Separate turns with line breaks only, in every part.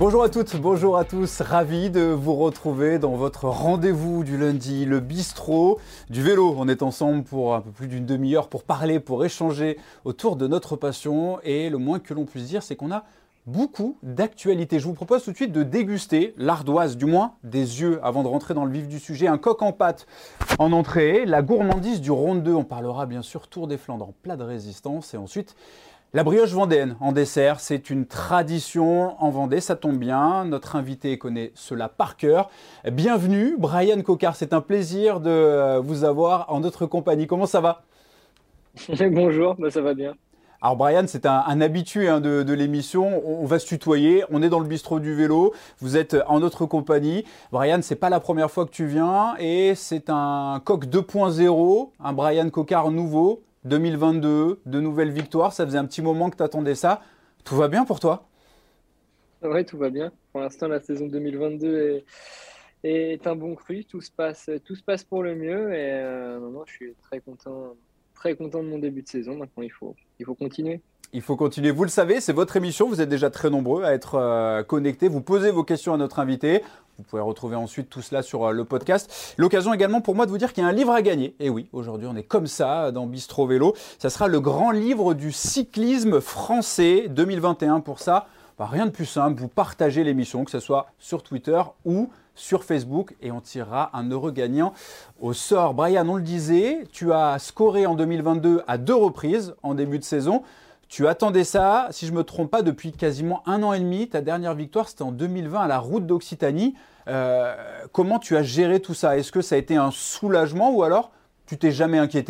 Bonjour à toutes, bonjour à tous, ravi de vous retrouver dans votre rendez-vous du lundi, le bistrot du vélo. On est ensemble pour un peu plus d'une demi-heure pour parler, pour échanger autour de notre passion et le moins que l'on puisse dire c'est qu'on a beaucoup d'actualités. Je vous propose tout de suite de déguster l'ardoise, du moins des yeux, avant de rentrer dans le vif du sujet. Un coq en pâte en entrée, la gourmandise du Ronde 2, on parlera bien sûr Tour des Flandres en plat de résistance et ensuite la brioche vendéenne en dessert, c'est une tradition en Vendée, ça tombe bien. Notre invité connaît cela par cœur. Bienvenue, Brian Coquard, c'est un plaisir de vous avoir en notre compagnie. Comment ça va ?
Bonjour, ça va bien.
Alors Brian, c'est un habitué de l'émission, on va se tutoyer, on est dans le bistrot du vélo, vous êtes en notre compagnie. Brian, c'est pas la première fois que tu viens et c'est un coq 2.0, un Brian Coquard nouveau. 2022, de nouvelles victoires, ça faisait un petit moment que tu attendais ça. Tout va bien pour toi ?
Oui, tout va bien. Pour l'instant, la saison 2022 est un bon cru. Tout se passe pour le mieux. Et non, je suis très content de mon début de saison. Maintenant, il faut continuer.
Il faut continuer. Vous le savez, c'est votre émission. Vous êtes déjà très nombreux à être connectés. Vous posez vos questions à notre invité. Vous pouvez retrouver ensuite tout cela sur le podcast. L'occasion également pour moi de vous dire qu'il y a un livre à gagner. Et oui, aujourd'hui, on est comme ça dans Bistro Vélo. Ça sera le grand livre du cyclisme français 2021. Pour ça, rien de plus simple. Vous partagez l'émission, que ce soit sur Twitter ou sur Facebook et on tirera un heureux gagnant au sort. Brian, on le disait, tu as scoré en 2022 à 2 reprises en début de saison. Tu attendais ça, si je ne me trompe pas, depuis quasiment 1 an et demi. Ta dernière victoire, c'était en 2020 à la Route d'Occitanie. Comment tu as géré tout ça ? Est-ce que ça a été un soulagement ou alors tu t'es jamais inquiété ?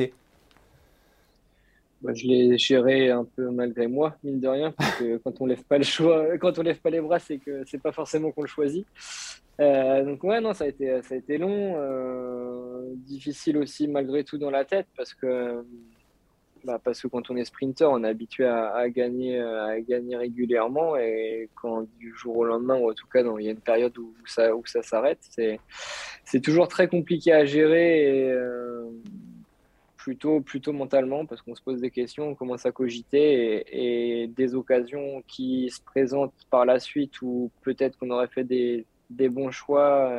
Je l'ai géré un peu malgré moi, mine de rien, parce que quand on lève pas le choix, quand on lève pas les bras, c'est que c'est pas forcément qu'on le choisit. Donc ouais, non, ça a été long, difficile aussi malgré tout dans la tête, parce que quand on est sprinter, on est habitué à gagner régulièrement et quand du jour au lendemain, ou en tout cas, il y a une période où ça s'arrête, c'est toujours très compliqué à gérer et plutôt mentalement parce qu'on se pose des questions, on commence à cogiter et des occasions qui se présentent par la suite où peut-être qu'on aurait fait des bons choix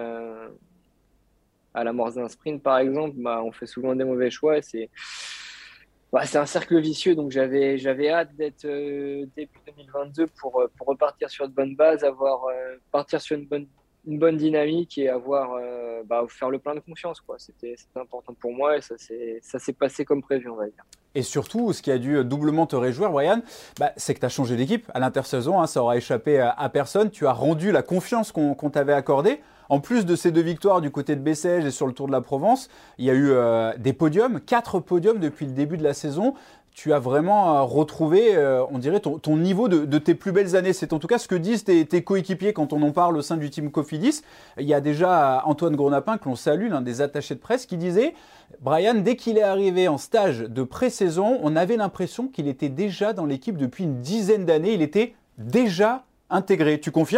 à l'amorce d'un sprint, par exemple, on fait souvent des mauvais choix et c'est un cercle vicieux, donc j'avais hâte d'être début 2022 pour repartir sur de bonnes bases, partir sur une bonne dynamique et faire le plein de confiance, quoi. C'était important pour moi et ça s'est passé comme prévu, on va dire.
Et surtout, ce qui a dû doublement te réjouir, Brian, c'est que tu as changé d'équipe à l'intersaison. Ça aura échappé à personne. Tu as rendu la confiance qu'on t'avait accordée. En plus de ces 2 victoires du côté de Bessèges et sur le Tour de la Provence, il y a eu des podiums, 4 podiums depuis le début de la saison. Tu as vraiment retrouvé, on dirait, ton niveau de tes plus belles années. C'est en tout cas ce que disent tes coéquipiers quand on en parle au sein du team Cofidis. Il y a déjà Antoine Groenapin, que l'on salue, l'un des attachés de presse, qui disait « Brian, dès qu'il est arrivé en stage de pré-saison, on avait l'impression qu'il était déjà dans l'équipe depuis une dizaine d'années. Il était déjà intégré. » Tu confirmes ?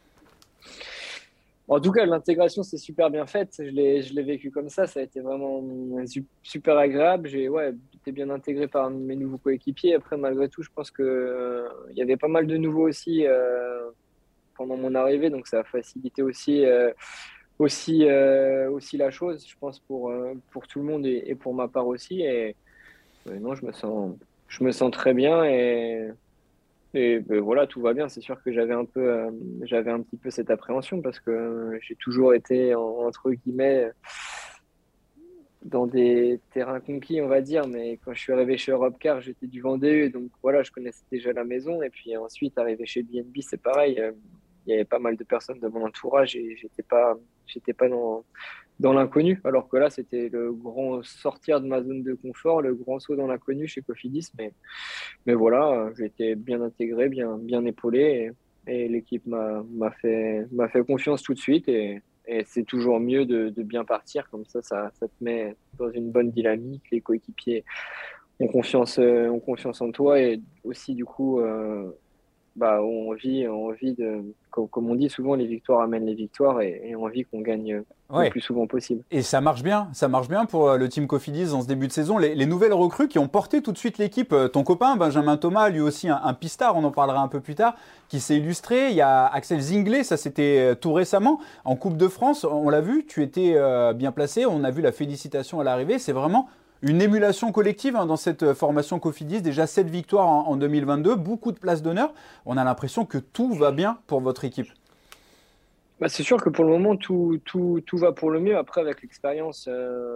En tout cas, l'intégration s'est super bien faite. Je l'ai vécu comme ça. Ça a été vraiment super agréable. J'ai été bien intégré par mes nouveaux coéquipiers. Après, malgré tout, je pense que il y avait pas mal de nouveaux aussi pendant mon arrivée. Donc, ça a facilité aussi la chose, je pense, pour tout le monde et pour ma part aussi. Et non, je me sens très bien et voilà, tout va bien. C'est sûr que j'avais un petit peu cette appréhension parce que j'ai toujours été, entre guillemets, dans des terrains conquis, on va dire. Mais quand je suis arrivé chez Europcar, j'étais du Vendée, donc voilà, je connaissais déjà la maison. Et puis ensuite, arrivé chez BNB, c'est pareil. Il y avait pas mal de personnes de mon entourage et j'étais pas dans l'inconnu. Alors que là, c'était le grand sortir de ma zone de confort, le grand saut dans l'inconnu chez Cofidis. Mais voilà, j'ai été bien intégré, bien épaulé et l'équipe m'a fait confiance tout de suite et c'est toujours mieux de bien partir comme ça te met dans une bonne dynamique. Les coéquipiers ont confiance en toi et aussi du coup ont envie de, comme on dit souvent, les victoires amènent les victoires et envie qu'on gagne le
Ouais.
plus souvent possible.
Et ça marche bien pour le team Cofidis en ce début de saison. Les nouvelles recrues qui ont porté tout de suite l'équipe, ton copain Benjamin Thomas, lui aussi un pistard, on en parlera un peu plus tard, qui s'est illustré. Il y a Axel Zinglet, ça c'était tout récemment, en Coupe de France, on l'a vu, tu étais bien placé, on a vu la félicitation à l'arrivée, c'est vraiment une émulation collective dans cette formation Cofidis, déjà 7 victoires en 2022, beaucoup de places d'honneur. On a l'impression que tout va bien pour votre équipe.
Bah, c'est sûr que pour le moment, tout va pour le mieux. Après, avec l'expérience,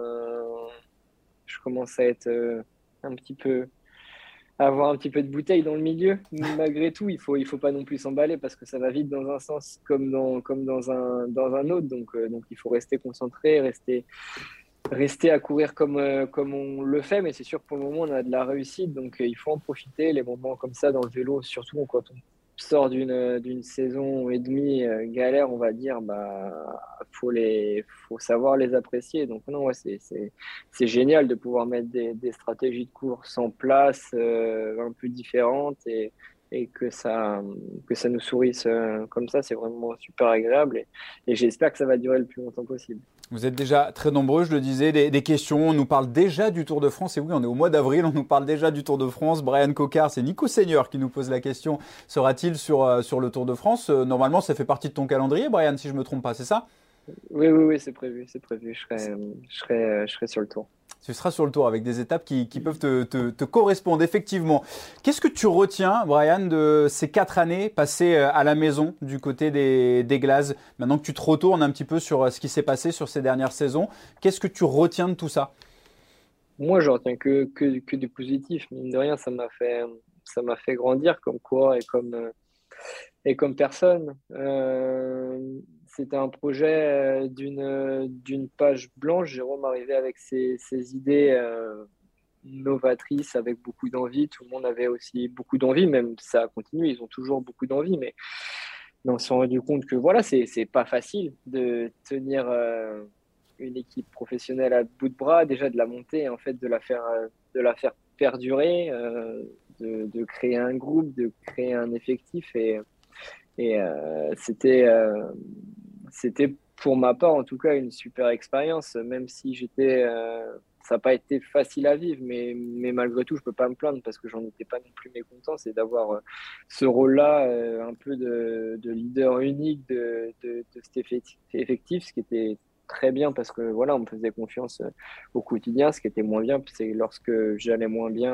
je commence à être un petit peu, à avoir un petit peu de bouteille dans le milieu. Malgré tout, il faut pas non plus s'emballer parce que ça va vite dans un sens comme dans un autre. Donc il faut rester concentré, rester à courir comme on le fait. Mais c'est sûr que pour le moment, on a de la réussite. Donc il faut en profiter. Les moments comme ça dans le vélo, surtout quand on sort d'une saison et demie galère, on va dire, faut savoir les apprécier. Donc non, ouais, c'est génial de pouvoir mettre des stratégies de course en place un peu différentes et que ça nous sourisse comme ça, c'est vraiment super agréable et j'espère que ça va durer le plus longtemps possible.
Vous êtes déjà très nombreux, je le disais, des questions. On nous parle déjà du Tour de France. Et oui, on est au mois d'avril, on nous parle déjà du Tour de France. Brian Cocard, c'est Nico Seigneur qui nous pose la question. Sera-t-il sur le Tour de France? Normalement, ça fait partie de ton calendrier, Brian, si je ne me trompe pas, c'est ça?
Oui, c'est prévu, c'est prévu. Je serai sur le tour.
Tu seras sur le Tour avec des étapes qui peuvent te correspondre, effectivement. Qu'est-ce que tu retiens, Brian, de ces 4 années passées à la maison du côté des Glazes? Maintenant que tu te retournes un petit peu sur ce qui s'est passé sur ces dernières saisons, qu'est-ce que tu retiens de tout ça?
Moi, je retiens que du positif. Mine de rien, ça m'a fait grandir comme coureur et comme personne. C'était un projet d'une page blanche. Jérôme arrivait avec ses idées novatrices, avec beaucoup d'envie. Tout le monde avait aussi beaucoup d'envie, même ça a continué. Ils ont toujours beaucoup d'envie, mais on s'est rendu compte que voilà, c'est pas facile de tenir une équipe professionnelle à bout de bras, déjà de la monter, en fait, de la faire perdurer, de créer un groupe, de créer un effectif et c'était pour ma part en tout cas une super expérience, même si ça n'a pas été facile à vivre, mais malgré tout, je peux pas me plaindre parce que j'en étais pas non plus mécontent. C'est d'avoir ce rôle-là, un peu de leader unique de cet effectif, ce qui était très bien parce que voilà, on me faisait confiance au quotidien. Ce qui était moins bien, c'est lorsque j'allais moins bien,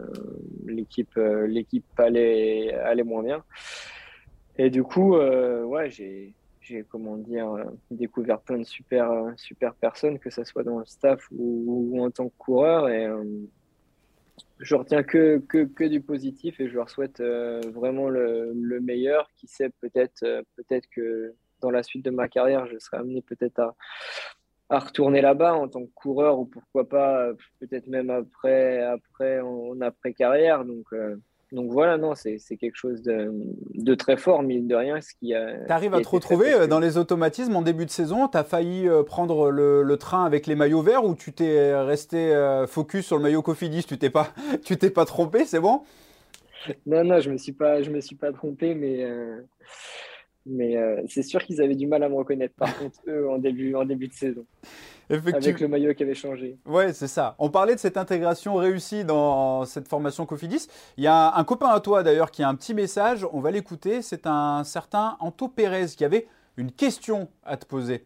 l'équipe allait moins bien. Et du coup, ouais, j'ai comment dire, découvert plein de super personnes, que ce soit dans le staff ou en tant que coureur. Et je retiens que du positif et je leur souhaite vraiment le meilleur. Qui sait, peut-être que dans la suite de ma carrière, je serai amené peut-être à retourner là-bas en tant que coureur ou pourquoi pas, peut-être même en après-carrière. Donc voilà, non, c'est quelque chose de très fort, mine de rien,
Tu
ce
arrives
qui
à
a
te
été très
retrouver dans
précieux.
les automatismes en début de saison. Tu as failli prendre le train avec les maillots verts ou tu t'es resté focus sur le maillot Cofidis. Tu t'es pas trompé, c'est bon?
Non, je me suis pas trompé, mais c'est sûr qu'ils avaient du mal à me reconnaître, par contre, eux, en début de saison, avec
Effectivement.
le maillot qui avait changé.
Ouais, c'est ça. On parlait de cette intégration réussie dans cette formation Cofidis. Il y a un copain à toi d'ailleurs qui a un petit message. On va l'écouter. C'est un certain Anto Pérez qui avait une question à te poser.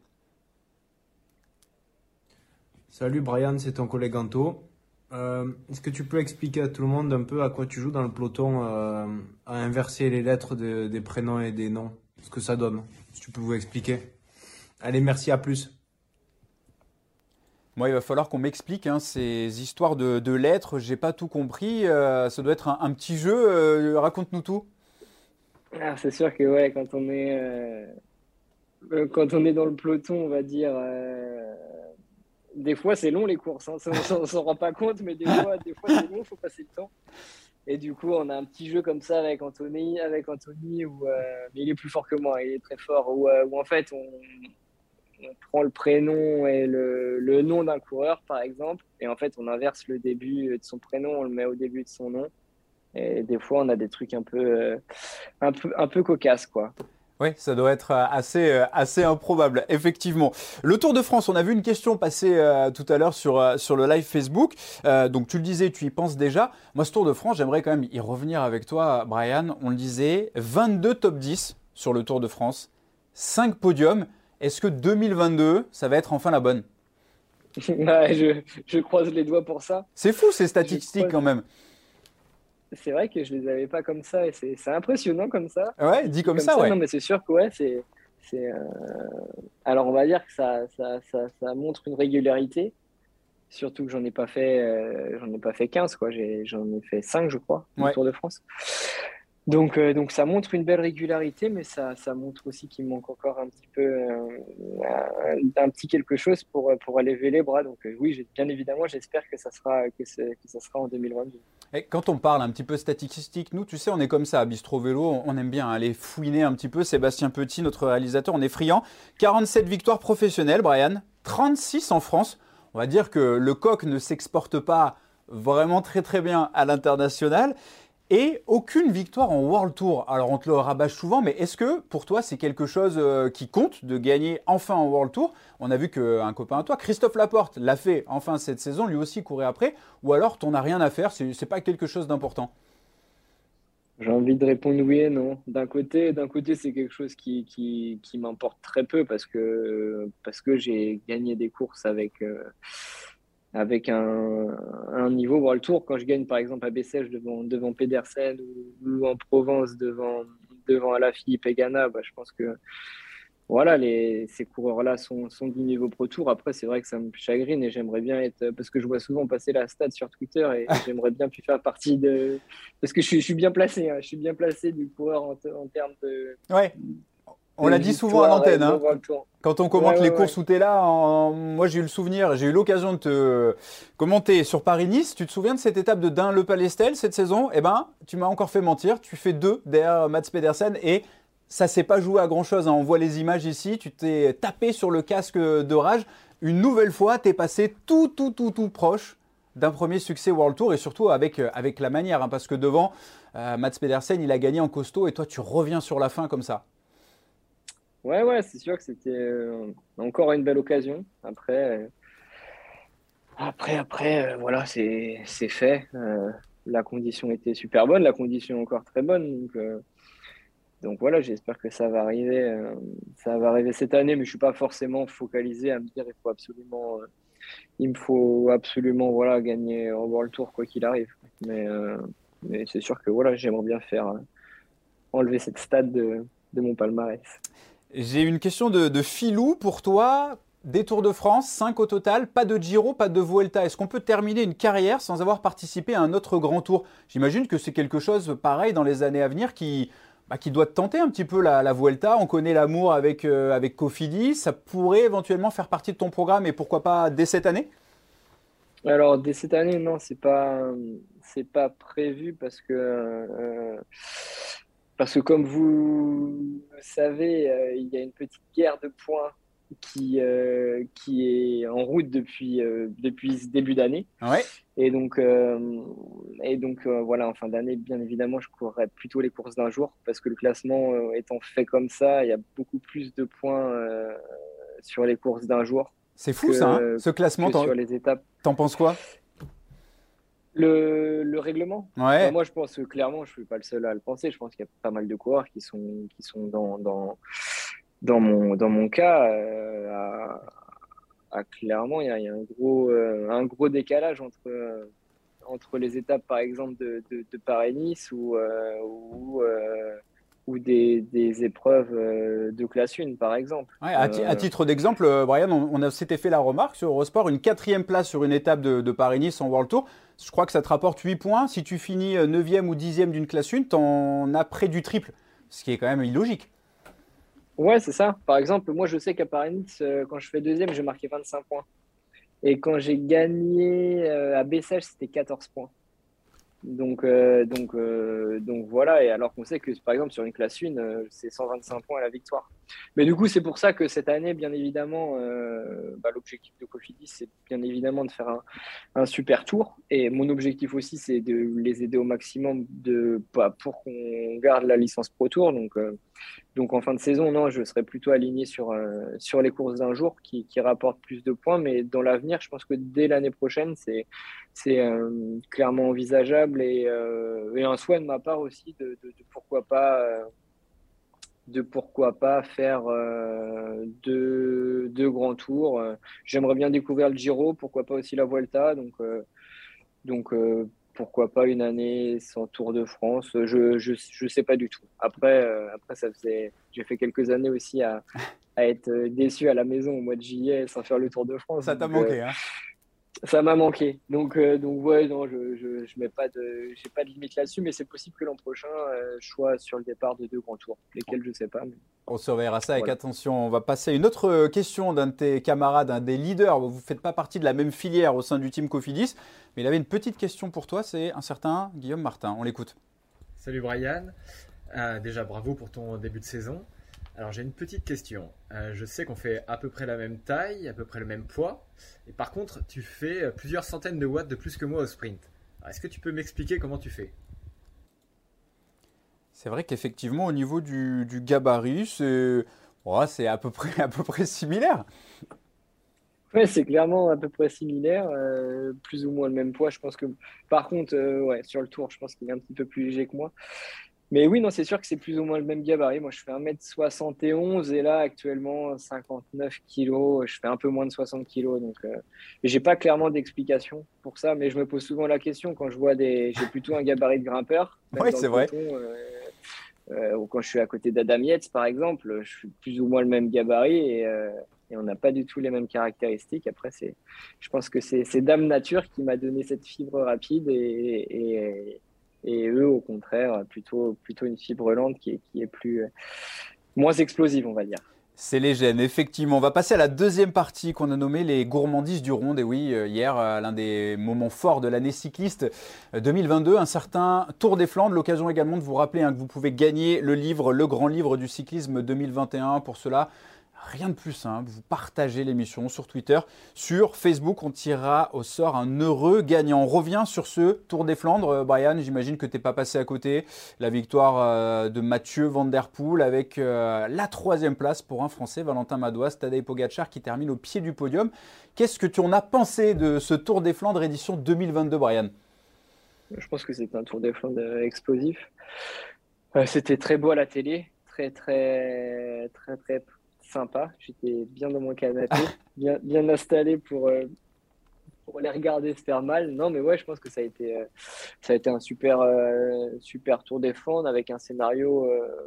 Salut Brian, c'est ton collègue Anto. Est-ce que tu peux expliquer à tout le monde un peu à quoi tu joues dans le peloton à inverser les lettres des prénoms et des noms? Ce que ça donne, si tu peux vous expliquer. Allez, merci, à plus.
Moi, il va falloir qu'on m'explique ces histoires de lettres. J'ai pas tout compris. Ça doit être un petit jeu. Raconte-nous tout.
Ah, c'est sûr que ouais, quand on est dans le peloton, on va dire, des fois c'est long les courses, hein, ça, on s'en rend pas compte, mais des fois c'est long, il faut passer le temps. Et du coup, on a un petit jeu comme ça avec Anthony où mais il est plus fort que moi, il est très fort, où en fait on prend le prénom et le nom d'un coureur par exemple, et en fait on inverse le début de son prénom, on le met au début de son nom. Et des fois, on a des trucs un peu cocasses, quoi.
Oui, ça doit être assez improbable, effectivement. Le Tour de France, on a vu une question passer tout à l'heure sur le live Facebook. Donc tu le disais, tu y penses déjà. Moi, ce Tour de France, j'aimerais quand même y revenir avec toi, Brian. On le disait, 22 top 10 sur le Tour de France, 5 podiums. Est-ce que 2022, ça va être enfin la bonne?
Ouais, je croise les doigts pour ça.
C'est fou ces
Je
statistiques
croise.
quand même.
C'est vrai que je les avais pas comme ça et c'est impressionnant comme ça.
Ouais, dit
Dit
comme
comme
ça,
ça,
ouais.
non, mais c'est sûr que ouais, c'est. Alors on va dire que ça montre une régularité. Surtout que j'en ai pas fait 15 quoi. J'en ai fait 5 je crois, du
Ouais.
Tour de France. Donc ça montre une belle régularité, mais ça montre aussi qu'il manque encore un petit peu, un petit quelque chose pour aller lever les bras. Donc oui, bien évidemment, j'espère que que ça sera en 2022.
Et quand on parle un petit peu statistique, nous, tu sais, on est comme ça à Bistro Vélo, on aime bien aller fouiner un petit peu. Sébastien Petit, notre réalisateur, on est friand. 47 victoires professionnelles, Brian, 36 en France. On va dire que le coq ne s'exporte pas vraiment très très bien à l'international. Et aucune victoire en World Tour. Alors on te le rabâche souvent, mais est-ce que pour toi c'est quelque chose qui compte de gagner enfin en World Tour? On a vu qu'un copain à toi, Christophe Laporte, l'a fait enfin cette saison, lui aussi courait après. Ou alors t'en as rien à faire, c'est pas quelque chose d'important.
J'ai envie de répondre oui et non. D'un côté, c'est quelque chose qui m'importe très peu parce que j'ai gagné des courses avec un niveau World Tour. Quand je gagne, par exemple, à Bessèges devant Pedersen ou en Provence devant Alaphilippe et Ganna, bah, je pense que voilà, ces coureurs-là sont du niveau Pro Tour. Après, c'est vrai que ça me chagrine et j'aimerais bien être, parce que je vois souvent passer la stat sur Twitter et j'aimerais bien plus faire partie parce que je suis bien placé, hein, je suis bien placé du coureur en termes
Ouais, on
de
l'a dit souvent à
victoire
l'antenne,
dans
hein.
World Tour.
Quand on
Ouais,
commente
ouais,
les courses
ouais.
où tu es là, moi j'ai eu le souvenir, j'ai eu l'occasion de te commenter sur Paris-Nice. Tu te souviens de cette étape de Dun-le-Palestel cette saison? Eh ben, tu m'as encore fait mentir. Tu fais deux derrière Mats Pedersen et ça s'est pas joué à grand-chose, hein. On voit les images ici. Tu t'es tapé sur le casque de rage. Une nouvelle fois, tu es passé tout proche d'un premier succès World Tour et surtout avec la manière, hein, parce que devant, Mats Pedersen, il a gagné en costaud et toi, tu reviens sur la fin comme ça.
Ouais, ouais, c'est sûr que c'était encore une belle occasion. Voilà, c'est fait. La condition était super bonne, la condition est encore très bonne. Donc voilà, j'espère que ça va arriver cette année, mais je suis pas forcément focalisé à me dire il me faut absolument voilà gagner au World Tour quoi qu'il arrive. Mais c'est sûr que voilà, j'aimerais bien faire enlever cette stade de mon palmarès.
J'ai une question de Filou pour toi. Des Tours de France, 5 au total, pas de Giro, pas de Vuelta. Est-ce qu'on peut terminer une carrière sans avoir participé à un autre grand tour? J'imagine que c'est quelque chose pareil dans les années à venir qui doit te tenter un petit peu la Vuelta. On connaît l'amour avec Cofidis. Ça pourrait éventuellement faire partie de ton programme et pourquoi pas dès cette année?
Alors dès cette année, non, c'est pas prévu parce que comme vous le savez, il y a une petite guerre de points qui est en route depuis ce début d'année.
Ouais.
Et voilà, en fin d'année, bien évidemment, je courrais plutôt les courses d'un jour parce que le classement étant fait comme ça, il y a beaucoup plus de points sur les courses d'un jour
C'est fou ça, hein,
que,
ce classement.
que sur les étapes.
T'en penses quoi?
Le règlement, bah
Ouais.
moi je pense que clairement, je suis pas le seul à le penser. Je pense qu'il y a pas mal de coureurs qui sont dans mon cas, clairement, il y a un gros décalage entre les étapes, par exemple, de Paris-Nice ou des épreuves de classe 1, par exemple.
Ouais, à titre d'exemple, Brian, s'était fait la remarque sur Eurosport, une quatrième place sur une étape de Paris-Nice en World Tour. Je crois que ça te rapporte 8 points. Si tu finis 9e ou 10e d'une classe 1, t'en as près du triple, ce qui est quand même illogique.
Ouais, c'est ça. Par exemple, moi, je sais qu'à Paris-Nice, quand je fais deuxième, j'ai marqué 25 points. Et quand j'ai gagné à Bessèges, c'était 14 points. Donc voilà. Et alors qu'on sait que, par exemple, sur une classe 1, c'est 125 points à la victoire. Mais du coup, c'est pour ça que cette année, bien évidemment, l'objectif de Cofidis, c'est bien évidemment de faire un super tour. Et mon objectif aussi, c'est de les aider au maximum pour qu'on garde la licence Pro Tour. Donc en fin de saison, non, je serais plutôt aligné sur les courses d'un jour qui rapportent plus de points. Mais dans l'avenir, je pense que dès l'année prochaine, c'est clairement envisageable et un souhait de ma part aussi de pourquoi pas faire deux grands tours. J'aimerais bien découvrir le Giro, pourquoi pas aussi la Vuelta. Donc, pourquoi pas une année sans Tour de France? Je sais pas du tout. Après j'ai fait quelques années aussi à être déçu à la maison au mois de juillet sans faire le Tour de France.
Ça t'a
Donc,
manqué, hein?
ça m'a manqué. Donc ouais, non, je mets j'ai pas de limite là-dessus, mais c'est possible que l'an prochain, je sois sur le départ de deux grands tours, lesquels je sais pas. Mais
On surveillera ça avec
voilà.
attention. On va passer à une autre question d'un de tes camarades, un des leaders. Vous ne faites pas partie de la même filière au sein du team Cofidis, mais il avait une petite question pour toi, c'est un certain Guillaume Martin. On l'écoute.
Salut Brian. Déjà bravo pour ton début de saison. Alors j'ai une petite question. Je sais qu'on fait à peu près la même taille, à peu près le même poids. Et par contre, tu fais plusieurs centaines de watts de plus que moi au sprint. Alors, est-ce que tu peux m'expliquer comment tu fais?
C'est vrai qu'effectivement, au niveau du gabarit, c'est à peu près similaire.
Ouais, c'est clairement à peu près similaire, plus ou moins le même poids. Je pense que, par contre, ouais, sur le tour, je pense qu'il est un petit peu plus léger que moi. Mais oui, non, c'est sûr que c'est plus ou moins le même gabarit. Moi, je fais 1m71 et là, actuellement, 59 kilos. Je fais un peu moins de 60 kilos. Donc, j'ai pas clairement d'explication pour ça, mais je me pose souvent la question quand je vois j'ai plutôt un gabarit de grimpeur, même
Oui,
dans le
c'est vrai.
peloton, ou quand je suis à côté d'Adam Yates, par exemple, je suis plus ou moins le même gabarit et on n'a pas du tout les mêmes caractéristiques. Après, je pense que c'est Dame Nature qui m'a donné cette fibre rapide et eux, au contraire, plutôt une fibre lente qui est moins explosive, on va dire.
C'est les gènes, effectivement. On va passer à la deuxième partie qu'on a nommée les gourmandises du Ronde. Et oui, hier, l'un des moments forts de l'année cycliste 2022, un certain Tour des Flandres. L'occasion également de vous rappeler que vous pouvez gagner le livre, le grand livre du cyclisme 2021. Pour cela, rien de plus simple, vous partagez l'émission sur Twitter, sur Facebook, on tirera au sort un heureux gagnant. On revient sur ce Tour des Flandres. Brian, j'imagine que tu n'es pas passé à côté. La victoire de Mathieu Van Der Poel avec la troisième place pour un Français, Valentin Madouas, Tadej Pogacar qui termine au pied du podium. Qu'est-ce que tu en as pensé de ce Tour des Flandres édition 2022, Brian?
Je pense que c'est un Tour des Flandres explosif. C'était très beau à la télé, très, très, très, très sympa. J'étais bien dans mon canapé, bien installé pour les regarder se faire mal. Non, mais ouais, je pense que ça a été un super Tour des Flandres avec un scénario.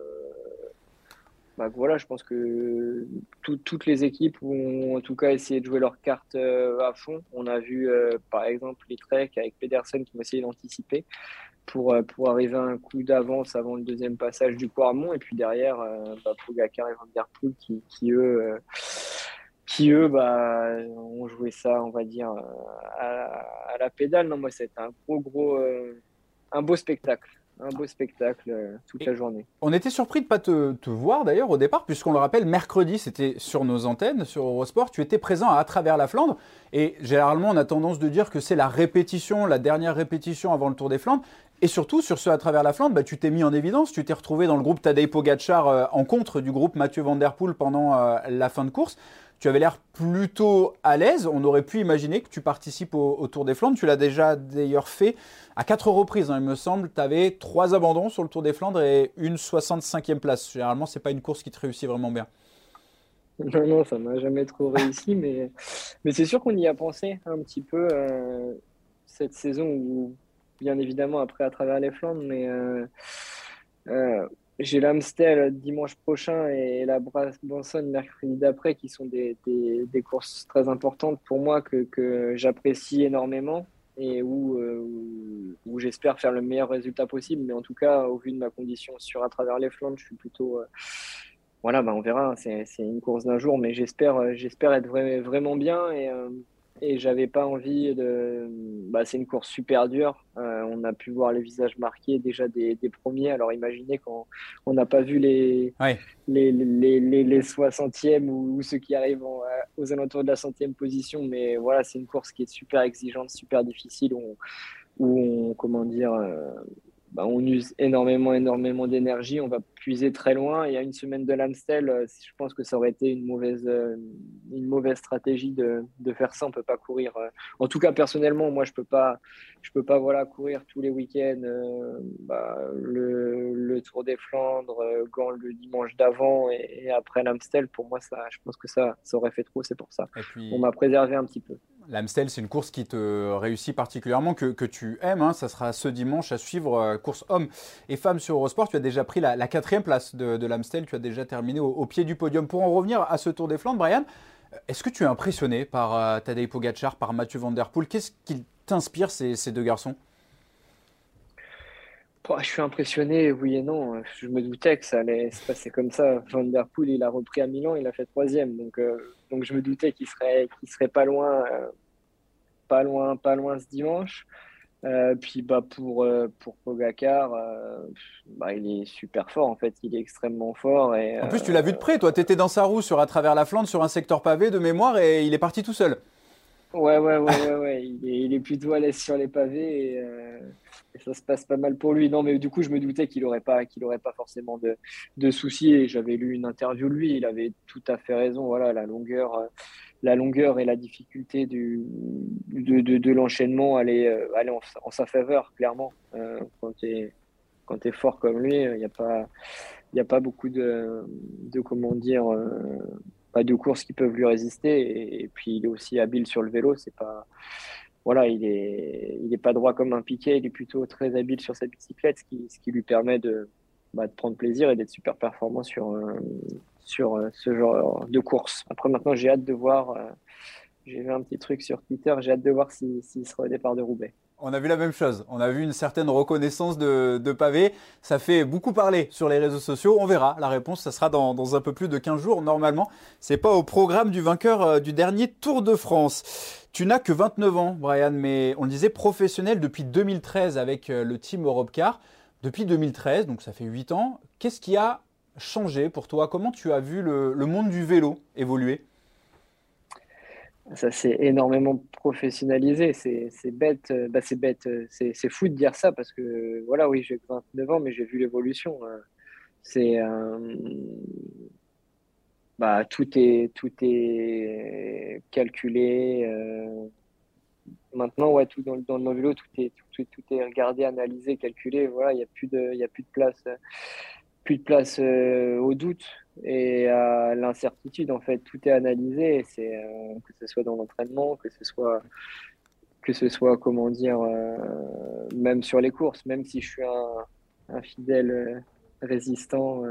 Voilà, je pense que toutes les équipes ont en tout cas essayé de jouer leurs cartes à fond. On a vu par exemple les Trek avec Pedersen qui ont essayé d'anticiper pour arriver à un coup d'avance avant le deuxième passage du Quarmont. Et puis derrière, Pogacar et Van Der Poel qui eux ont joué ça, on va dire, à la pédale. Non, moi, c'était un beau spectacle. Un beau spectacle toute la journée.
On était surpris de ne pas te voir d'ailleurs au départ, puisqu'on le rappelle, mercredi, c'était sur nos antennes, sur Eurosport, tu étais présent à travers la Flandre. Et généralement, on a tendance de dire que c'est la répétition, la dernière répétition avant le Tour des Flandres. Et surtout, sur ce à travers la Flandre, tu t'es mis en évidence, tu t'es retrouvé dans le groupe Tadej Pogacar en contre du groupe Mathieu Van Der Poel pendant la fin de course. Tu avais l'air plutôt à l'aise. On aurait pu imaginer que tu participes au Tour des Flandres. Tu l'as déjà d'ailleurs fait à 4 reprises, il me semble. Tu avais 3 abandons sur le Tour des Flandres et une 65e place. Généralement, ce n'est pas une course qui te réussit vraiment bien.
Non, ça m'a jamais trop réussi, mais c'est sûr qu'on y a pensé un petit peu cette saison, où, bien évidemment, après à travers les Flandres, mais j'ai l'Amstel dimanche prochain et la Brabantson mercredi d'après, qui sont des courses très importantes pour moi que j'apprécie énormément et où j'espère faire le meilleur résultat possible. Mais en tout cas, au vu de ma condition sur à travers les Flandres, je suis plutôt... voilà, on verra, hein, c'est une course d'un jour, mais j'espère être vraiment bien et j'avais pas envie de... c'est une course super dure. on a pu voir les visages marqués déjà des premiers. Alors imaginez quand on n'a pas vu les,
Ouais.
les 60e ou ceux qui arrivent aux alentours de la 100e position. Mais voilà, c'est une course qui est super exigeante, super difficile, où on, comment dire, on use énormément d'énergie, on va puiser très loin. Et à une semaine de l'Amstel, je pense que ça aurait été une mauvaise stratégie de faire ça. On peut pas courir. En tout cas, personnellement, moi, je peux pas voilà, courir tous les week-ends le Tour des Flandres, Gand le dimanche d'avant et après l'Amstel. Pour moi, je pense que ça aurait fait trop. C'est pour ça.
Et puis,
On m'a préservé un petit peu.
l'Amstel, c'est une course qui te réussit particulièrement, que tu aimes. Hein. Ça sera ce dimanche à suivre, course hommes et femmes sur Eurosport. Tu as déjà pris la 4e place de l'Amstel. Tu as déjà terminé au pied du podium. Pour en revenir à ce Tour des Flandres, Brian, est-ce que tu es impressionné par Tadej Pogacar, par Mathieu Van Der Poel? Qu'est-ce qu'ils t'inspirent, ces deux garçons?
Je suis impressionné, oui et non. Je me doutais que ça allait se passer comme ça. Van Der Poel, il a repris à Milan, il a fait 3e. Donc je me doutais qu'il serait pas loin, pas loin ce dimanche. Puis pour Pogacar, il est super fort en fait, il est extrêmement fort.
En plus, tu l'as vu de près, toi. Tu étais dans sa roue à travers la Flandre, sur un secteur pavé de mémoire, et il est parti tout seul.
Ouais. Il est plutôt à l'aise sur les pavés et ça se passe pas mal pour lui. Non, mais du coup, je me doutais qu'il aurait pas forcément de soucis. Et j'avais lu une interview de lui. Il avait tout à fait raison. Voilà, la longueur et la difficulté de l'enchaînement allaient en sa faveur, clairement. Quand t'es fort comme lui, il y a pas beaucoup de comment dire. Pas de courses qui peuvent lui résister et puis il est aussi habile sur le vélo, c'est pas voilà, il est pas droit comme un piquet, il est plutôt très habile sur sa bicyclette, ce qui lui permet de prendre plaisir et d'être super performant sur ce genre de course. Après maintenant, j'ai hâte de voir j'ai vu un petit truc sur Twitter, j'ai hâte de voir s'il sera au départ de Roubaix.
On a vu la même chose. On a vu une certaine reconnaissance de pavé. Ça fait beaucoup parler sur les réseaux sociaux. On verra. La réponse, ça sera dans un peu plus de 15 jours. Normalement, c'est pas au programme du vainqueur du dernier Tour de France. Tu n'as que 29 ans, Brian, mais on le disait professionnel depuis 2013 avec le team Europcar. Depuis 2013, donc ça fait 8 ans. Qu'est-ce qui a changé pour toi? Comment tu as vu le monde du vélo évoluer?
Ça s'est énormément professionnalisé. C'est bête, c'est fou de dire ça parce que voilà, oui, j'ai que 29 ans, mais j'ai vu l'évolution. C'est tout est calculé. Maintenant, ouais, tout dans le vélo, tout est regardé, analysé, calculé. Voilà, il y a plus de place au doute et à l'incertitude. En fait, tout est analysé. Que ce soit dans l'entraînement, que ce soit comment dire, même sur les courses, même si je suis un fidèle résistant.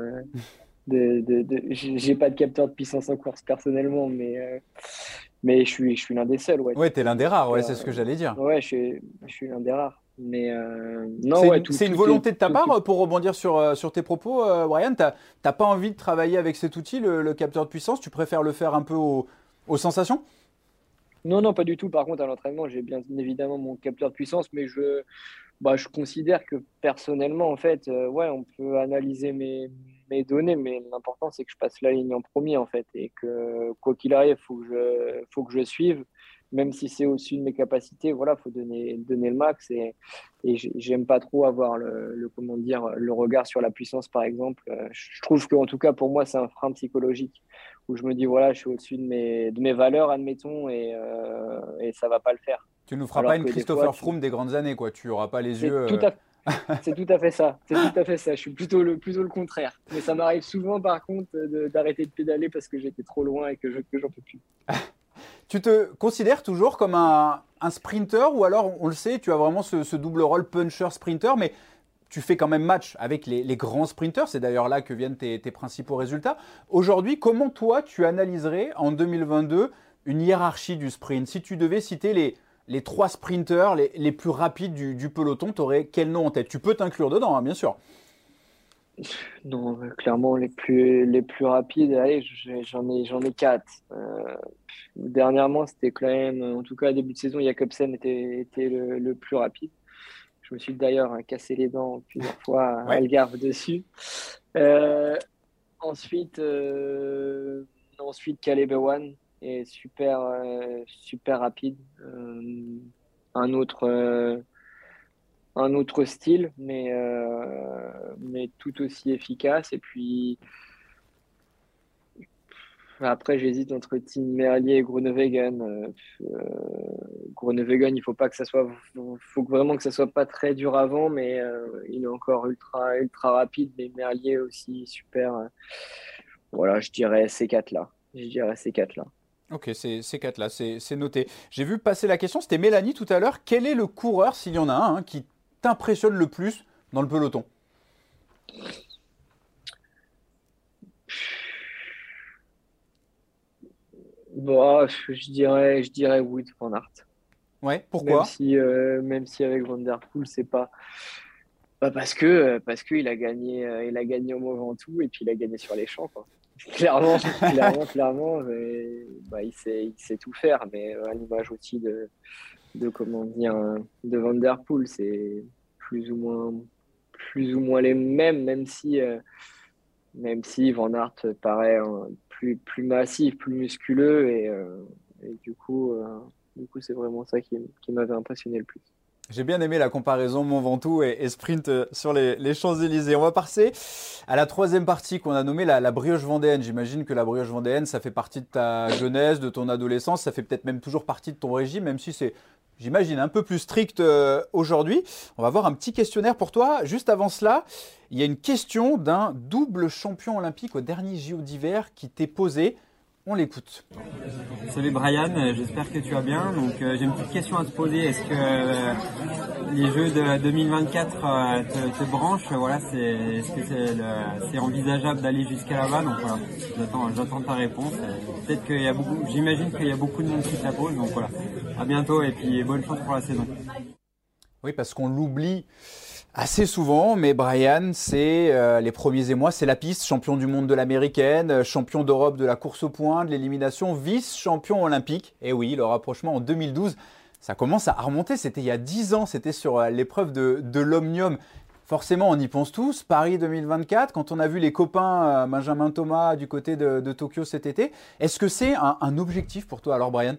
J'ai pas de capteur de puissance en course personnellement, mais je suis l'un des seuls. Ouais,
Ouais, t'es l'un des rares, ouais, c'est ce que j'allais dire.
Ouais, je suis l'un des rares. Mais non, ouais,
c'est une volonté de ta part, pour rebondir sur tes propos, Brian. T'as pas envie de travailler avec cet outil, le capteur de puissance? Tu préfères le faire un peu aux sensations?
Non, pas du tout. Par contre, à l'entraînement, j'ai bien évidemment mon capteur de puissance, mais je considère que personnellement, en fait, ouais, on peut analyser mes données, mais l'important, c'est que je passe la ligne en premier, en fait, et que quoi qu'il arrive, faut que je suive, même si c'est au-dessus de mes capacités. Voilà, faut donner le max, et j'aime pas trop avoir comment dire, le regard sur la puissance, par exemple. Je trouve qu'en tout cas, pour moi, c'est un frein psychologique où je me dis, voilà, je suis au-dessus de mes valeurs, admettons, et ça va pas le faire.
Tu nous feras
Alors
pas une
que des
Christopher
fois,
Froome des grandes années, quoi. Tu auras pas les
c'est
yeux.
tout à c'est tout à fait ça. C'est tout à fait ça. Je suis plutôt le contraire. Mais ça m'arrive souvent, par contre, d'arrêter de pédaler parce que j'étais trop loin et que j'en peux plus.
Tu te considères toujours comme un sprinter, ou alors, on le sait, tu as vraiment ce double rôle puncher-sprinter, mais tu fais quand même match avec les grands sprinters. C'est d'ailleurs là que viennent tes principaux résultats. Aujourd'hui, comment toi, tu analyserais en 2022 une hiérarchie du sprint? Si tu devais citer les 3 sprinters les plus rapides du peloton, tu aurais quel nom en tête? Tu peux t'inclure dedans, hein, bien sûr.
Non, clairement, les plus rapides, allez, j'en ai 4. Dernièrement, c'était quand même, en tout cas, début de saison, Jakobsen était le plus rapide. Je me suis d'ailleurs cassé les dents plusieurs fois à
Ouais.
Algarve dessus. Euh, ensuite, Caleb Ewan est super rapide. Un autre, euh, un autre style, mais tout aussi efficace. Et puis après, j'hésite entre Tim Merlier et Groenewegen. Groenewegen, il faut vraiment que ça soit pas très dur avant, mais il est encore ultra rapide. Mais Merlier aussi super. Voilà, je dirais ces quatre-là. Je dirais ces quatre-là.
Ok, ces quatre-là, c'est noté. J'ai vu passer la question, c'était Mélanie tout à l'heure. Quel est le coureur, s'il y en a un, hein, qui t'impressionne le plus dans le peloton?
Bon, je dirais Wood van Aert.
Ouais,
Même
pourquoi?
si, même si avec Van Der Poel, c'est pas. Bah parce que il a gagné au Mont Ventoux et puis il a gagné sur les champs, quoi. Clairement, bah, il sait tout faire, mais à l'image aussi de comment dire, de Van Der Poel, c'est plus ou moins les mêmes, même si Van Aert paraît plus massif, plus musculeux et du coup, c'est vraiment ça qui m'avait impressionné le plus.
J'ai bien aimé la comparaison Mont Ventoux et sprint sur les Champs-Élysées. On va passer à la troisième partie qu'on a nommée la brioche vendéenne. J'imagine que la brioche vendéenne, ça fait partie de ta jeunesse, de ton adolescence, ça fait peut-être même toujours partie de ton régime, même si c'est, j'imagine, un peu plus strict aujourd'hui. On va voir un petit questionnaire pour toi. Juste avant cela, il y a une question d'un double champion olympique au dernier JO d'hiver qui t'est posée. On l'écoute.
Salut Brian, j'espère que tu vas bien. Donc j'ai une petite question à te poser. Est-ce que les Jeux de 2024 te branchent? Voilà, est-ce que c'est envisageable d'aller jusqu'à là-bas? Donc voilà, j'attends ta réponse. Peut-être qu'il y a beaucoup, j'imagine qu'il y a beaucoup de monde qui te la pose. Donc voilà, à bientôt et puis bonne chance pour la saison.
Oui, parce qu'on l'oublie assez souvent, mais Brian, c'est les premiers émois, c'est la piste, champion du monde de l'américaine, champion d'Europe de la course au point, de l'élimination, vice-champion olympique. Et oui, le rapprochement en 2012, ça commence à remonter, c'était il y a 10 ans, c'était sur l'épreuve de l'Omnium. Forcément, on y pense tous, Paris 2024, quand on a vu les copains Benjamin Thomas du côté de Tokyo cet été, est-ce que c'est un objectif pour toi alors, Brian?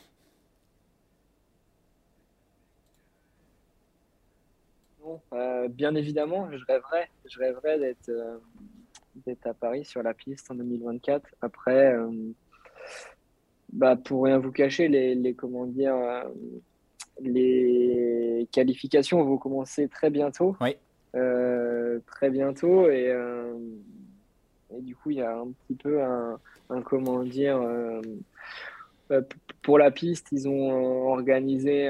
Non, bien évidemment, je rêverais d'être à Paris sur la piste en 2024. Après, bah, pour rien vous cacher, comment dire, les qualifications vont commencer
Oui.
très bientôt, et du coup, il y a un petit peu comment dire, pour la piste, ils ont organisé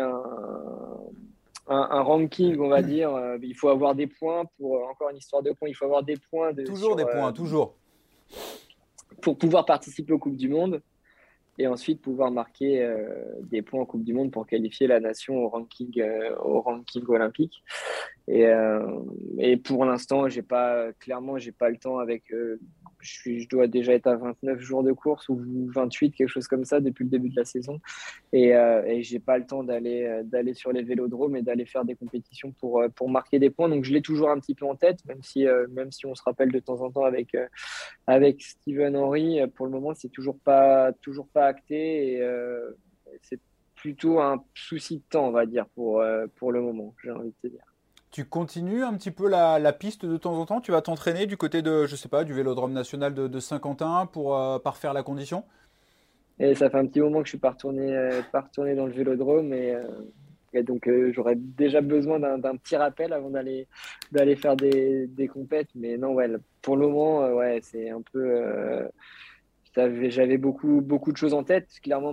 un ranking, on va dire. Il faut avoir des points encore une histoire de points. Il faut avoir des points
Toujours des points, toujours.
pour pouvoir participer aux Coupes du Monde et ensuite pouvoir marquer des points en Coupe du Monde pour qualifier la nation au ranking olympique. Et pour l'instant, j'ai pas le temps avec. Je dois déjà être à 29 jours de course ou 28, quelque chose comme ça, depuis le début de la saison. Et j'ai pas le temps d'aller sur les vélodromes et d'aller faire des compétitions pour marquer des points. Donc je l'ai toujours un petit peu en tête, même si on se rappelle de temps en temps avec Steven Henry. Pour le moment, c'est toujours pas acté et c'est plutôt un souci de temps, on va dire, pour le moment, j'ai envie de te dire.
Tu continues un petit peu la piste de temps en temps? Tu vas t'entraîner du côté de, je sais pas, du Vélodrome national de Saint-Quentin pour parfaire la condition?
Et ça fait un petit moment que je suis pas retourné dans le vélodrome et donc j'aurais déjà besoin d'un petit rappel avant d'aller faire des compètes. Mais non, ouais, pour le moment, ouais, c'est un peu. J'avais beaucoup de choses en tête. Clairement,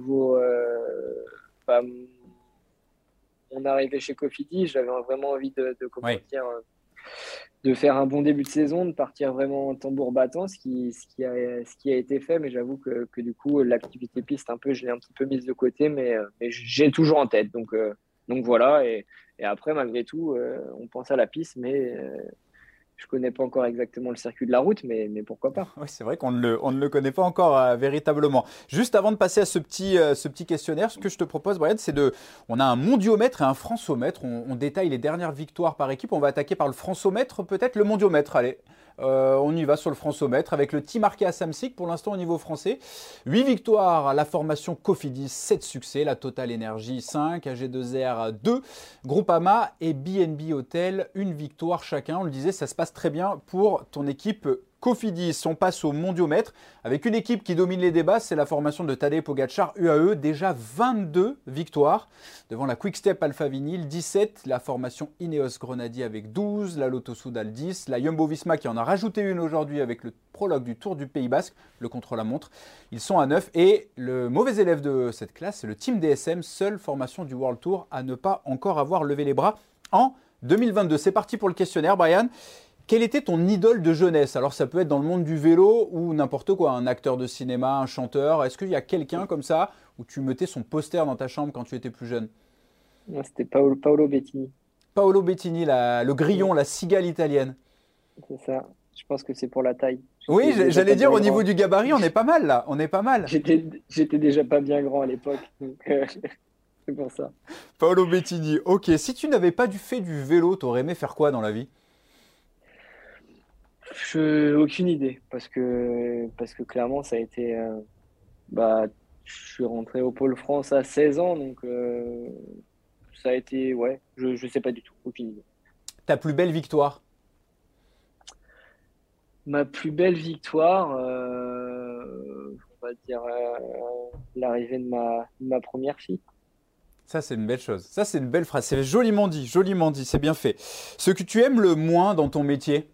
bah, mon arrivée chez Cofidis, j'avais vraiment envie comment
Oui.
dire, de faire un bon début de saison, de partir vraiment en tambour battant, ce qui a été fait. Mais j'avoue que du coup, l'activité piste, je l'ai un petit peu mise de côté, mais j'ai toujours en tête. Donc voilà. Et après, malgré tout, on pense à la piste, Je connais pas encore exactement le circuit de la route, mais pourquoi pas.
Oui, c'est vrai on ne le connaît pas encore véritablement. Juste avant de passer à ce petit questionnaire, ce que je te propose, Brian, on a un mondiomètre et un francomètre. On détaille les dernières victoires par équipe. On va attaquer par le francomètre, peut-être le mondiomètre. Allez, on y va sur le francomètre avec le team marqué à Samsic pour l'instant au niveau français. 8 victoires, la formation Cofidis, 7 succès, la Total Energy 5, AG2R 2, Groupama et BNB Hotel, une victoire chacun. On le disait, ça se passe très bien pour ton équipe Cofidis. On passe au mondiomètre avec une équipe qui domine les débats, c'est la formation de Tadej Pogacar UAE, déjà 22 victoires devant la Quick-Step Alpha Vinyl, 17, la formation Ineos Grenadier avec 12, la Lotto Soudal 10, la Jumbo-Visma qui en a rajouté une aujourd'hui avec le prologue du Tour du Pays Basque, le contre-la-montre, ils sont à 9 et le mauvais élève de cette classe, c'est le Team DSM, seule formation du World Tour à ne pas encore avoir levé les bras en 2022. C'est parti pour le questionnaire, Brian. Quel était ton idole de jeunesse? Alors ça peut être dans le monde du vélo ou n'importe quoi, un acteur de cinéma, un chanteur. Est-ce qu'il y a quelqu'un comme ça où tu mettais son poster dans ta chambre quand tu étais plus jeune?
Moi, c'était Paolo Bettini.
Paolo Bettini, le grillon, la cigale italienne.
C'est ça. Je pense que c'est pour la taille.
Oui,
J'étais déjà
j'allais
pas
dire
bien
au niveau
grand.
du gabarit, on est pas mal là, on est pas mal.
J'étais déjà pas bien grand à l'époque, donc c'est pour ça.
Paolo Bettini, ok. Si tu n'avais pas fait du vélo, t'aurais aimé faire quoi dans la vie?
Aucune idée, parce que clairement, ça a été. Bah, je suis rentré au Pôle France à 16 ans, donc ça a été. Ouais, je sais pas du tout, aucune idée.
Ta plus belle victoire?
Ma plus belle victoire, on va dire l'arrivée de ma première fille.
Ça, c'est une belle chose. Ça, c'est une belle phrase. C'est joliment dit, c'est bien fait. Ce que tu aimes le moins dans ton métier?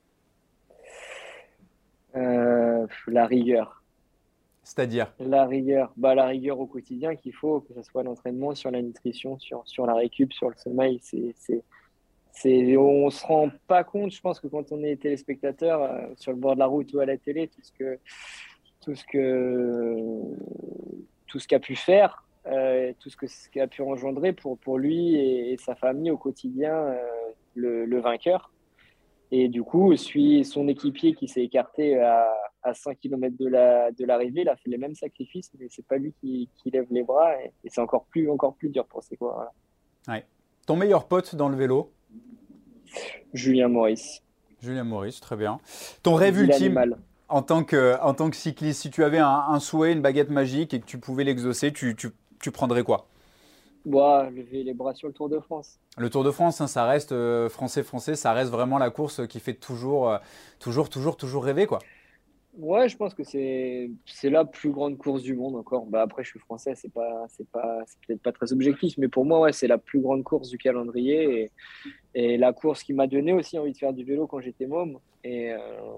La rigueur.
C'est-à-dire?
La rigueur au quotidien qu'il faut, que ce soit l'entraînement, sur la nutrition, sur la récup, sur le sommeil. On se rend pas compte, je pense que quand on est téléspectateur sur le bord de la route ou à la télé, tout ce qu'a pu faire, ce qu'a pu engendrer pour lui et sa famille au quotidien, le vainqueur. Et du coup, suit son équipier qui s'est écarté à 5 km de l'arrivée. Il a fait les mêmes sacrifices, mais c'est pas lui qui lève les bras. Et c'est encore plus dur pour ses coureurs. Voilà.
Ouais. Ton meilleur pote dans le vélo?
Julien Maurice.
Julien Maurice, très bien. Ton rêve
Dit
ultime
l'animal.
en tant que cycliste, si tu avais un souhait, une baguette magique et que tu pouvais l'exaucer, tu prendrais quoi?
Lever les bras sur le Tour de France.
Le Tour de France, hein, ça reste français, ça reste vraiment la course qui fait toujours rêver, quoi.
Ouais, je pense que c'est la plus grande course du monde encore. Bah après, je suis français, c'est peut-être pas très objectif, mais pour moi, ouais, c'est la plus grande course du calendrier et la course qui m'a donné aussi envie de faire du vélo quand j'étais môme. Et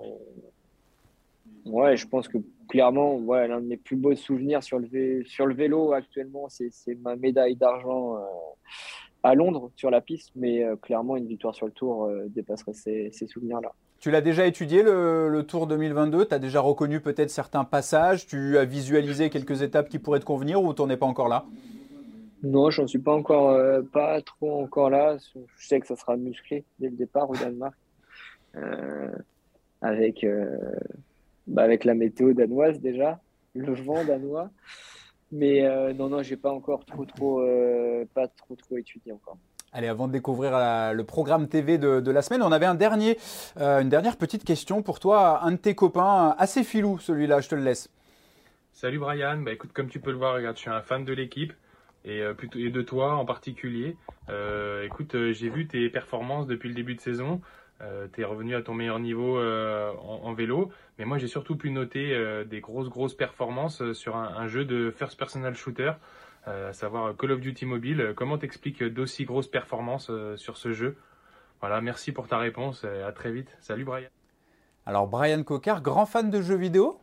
ouais, je pense que clairement, ouais, l'un de mes plus beaux souvenirs sur le vélo actuellement, c'est ma médaille d'argent à Londres sur la piste, mais clairement, une victoire sur le Tour dépasserait ces souvenirs-là.
Tu l'as déjà étudié, le Tour 2022? Tu as déjà reconnu peut-être certains passages? Tu as visualisé quelques étapes qui pourraient te convenir ou tu n'en es pas encore là?
Non, j'en suis pas trop encore là. Je sais que ça sera musclé dès le départ au Danemark, euh, avec avec la météo danoise déjà, le vent danois. Mais non, j'ai pas encore trop étudié encore.
Allez, avant de découvrir le programme TV de la semaine, on avait une dernière petite question pour toi. Un de tes copains, assez filou celui-là, je te le laisse.
Salut Brian, écoute, comme tu peux le voir, regarde, je suis un fan de l'équipe et de toi en particulier. Écoute, j'ai vu tes performances depuis le début de saison. Tu es revenu à ton meilleur niveau en vélo, mais moi j'ai surtout pu noter des grosses performances sur un jeu de first personal shooter, à savoir Call of Duty Mobile. Comment t'expliques d'aussi grosses performances sur ce jeu? Voilà, merci pour ta réponse et à très vite. Salut Brian.
Alors Brian Coquard, grand fan de jeux vidéo?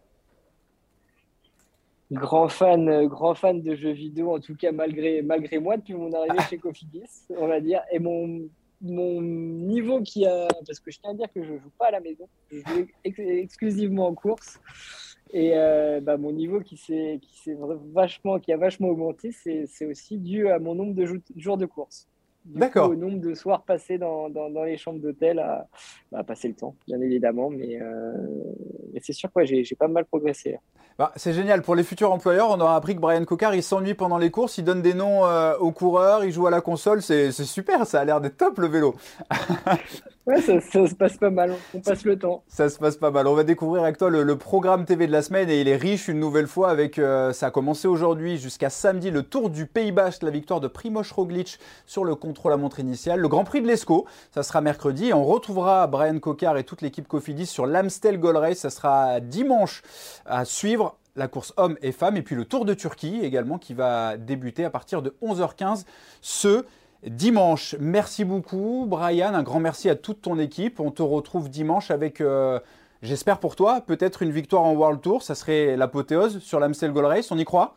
Grand fan de jeux vidéo, en tout cas malgré moi depuis mon arrivée chez Cofidis, on va dire. Et mon niveau parce que je tiens à dire que je joue pas à la maison, je joue exclusivement en course. Et mon niveau qui a vachement augmenté, c'est aussi dû à mon nombre de jours de course.
D'accord.
Au nombre de soirs passés dans les chambres d'hôtel à passer le temps, bien évidemment. Mais c'est sûr que ouais, j'ai pas mal progressé.
Bah, c'est génial. Pour les futurs employeurs, on aura appris que Brian Coquard, il s'ennuie pendant les courses, il donne des noms aux coureurs, il joue à la console. C'est super, ça a l'air d'être top le vélo.
Ouais, ça se passe pas mal. On passe le temps.
Ça se passe pas mal. On va découvrir avec toi le programme TV de la semaine et il est riche une nouvelle fois avec, ça a commencé aujourd'hui jusqu'à samedi, le Tour du Pays Basque, la victoire de Primož Roglič sur le contre-la-montre initial. Le Grand Prix de l'Escaut, ça sera mercredi. Et on retrouvera Brian Coquard et toute l'équipe Cofidis sur l'Amstel Gold Race. Ça sera dimanche à suivre. La course hommes et femmes et puis le Tour de Turquie également qui va débuter à partir de 11h15 ce dimanche. Merci beaucoup Brian, un grand merci à toute ton équipe. On te retrouve dimanche avec, j'espère pour toi, peut-être une victoire en World Tour. Ça serait l'apothéose sur l'Amstel Gold Race, on y croit?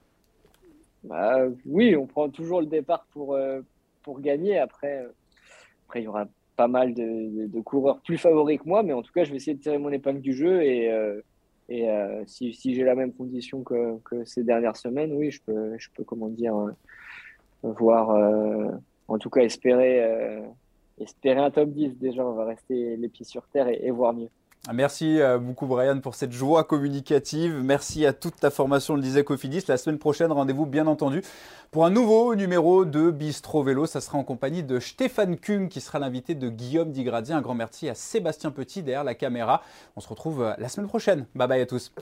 Oui, on prend toujours le départ pour gagner. Après, il y aura pas mal de coureurs plus favoris que moi, mais en tout cas, je vais essayer de tirer mon épingle du jeu et si j'ai la même condition que ces dernières semaines, oui, je peux comment dire, voir, en tout cas espérer un top 10 déjà. On va rester les pieds sur terre et voir mieux.
Merci beaucoup Brian pour cette joie communicative. Merci à toute ta formation, le disait Cofidis. La semaine prochaine, rendez-vous bien entendu pour un nouveau numéro de Bistro Vélo. Ça sera en compagnie de Stéphane Kung qui sera l'invité de Guillaume Digradier. Un grand merci à Sébastien Petit derrière la caméra. On se retrouve la semaine prochaine. Bye bye à tous.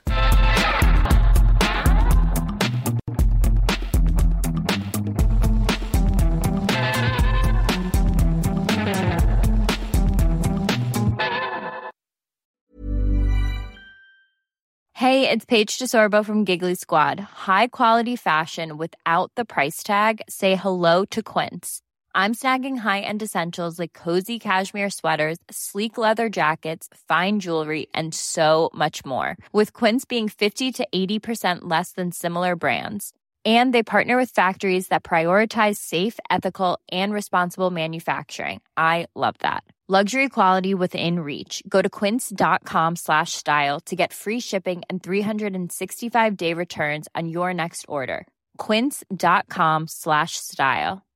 Hey, it's Paige DeSorbo from Giggly Squad. High quality fashion without the price tag. Say hello to Quince. I'm snagging high-end essentials like cozy cashmere sweaters, sleek leather jackets, fine jewelry, and so much more. With Quince being 50 to 80% less than similar brands. And they partner with factories that prioritize safe, ethical, and responsible manufacturing. I love that. Luxury quality within reach. Go to quince.com/style to get free shipping and 365-day returns on your next order. Quince.com/style.